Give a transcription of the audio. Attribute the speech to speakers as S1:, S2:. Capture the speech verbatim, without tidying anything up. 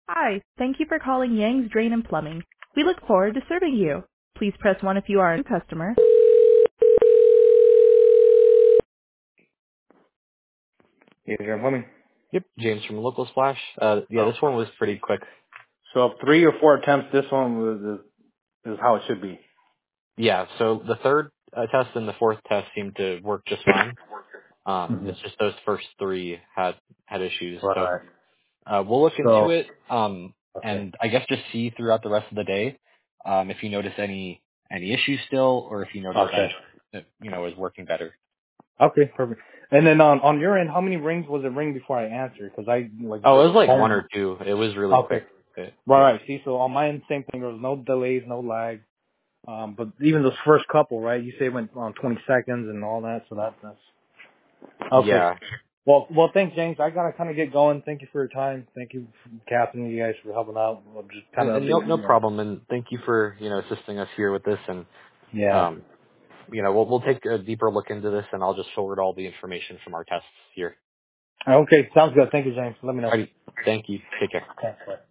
S1: Hi, thank you for calling Yang's Drain and Plumbing. We look forward to serving you. Please press one if you are a new customer. Yang's Drain and Plumbing.
S2: Yep, James from Local Splash. Uh, yeah,
S1: Oh.
S2: this one was pretty quick.
S1: So three or four attempts, this one was is, is how it should be.
S2: Yeah, so the third uh, test and the fourth test seemed to work just fine. Um,
S1: hmm
S2: it's just those first three had had issues. So
S1: Right.
S2: uh, we'll look into
S1: So,
S2: it, um,
S1: okay.
S2: and I guess just see throughout the rest of the day um, if you notice any any issues still, or if you notice that
S1: Okay.
S2: it, it you know is working better.
S1: Okay, perfect. And then on on your end, how many rings was it ring before I answered? Because I, like,
S2: Oh, it
S1: the
S2: was like one
S1: phone.
S2: or two. It was really
S1: Okay.
S2: quick. It,
S1: Right,
S2: yeah.
S1: right. See, so on my end, same thing. There was no delays, no lag. Um, but even those first couple, right? You say it went on twenty seconds and all that, so that, that's okay.
S2: Yeah.
S1: Well, well, thanks, James. I gotta kind of get going. Thank you for your time. Thank you, Captain. You guys for helping out. We'll just kind
S2: And,
S1: of
S2: and no
S1: update
S2: no
S1: you.
S2: problem. And thank you for you know assisting us here with this. And
S1: Yeah.
S2: um, you know, we'll we'll take a deeper look into this, and I'll just forward all the information from our tests here.
S1: Okay, sounds good. Thank you, James. Let me know.
S2: Alrighty. Thank you. Take care.
S1: Thanks. Bye.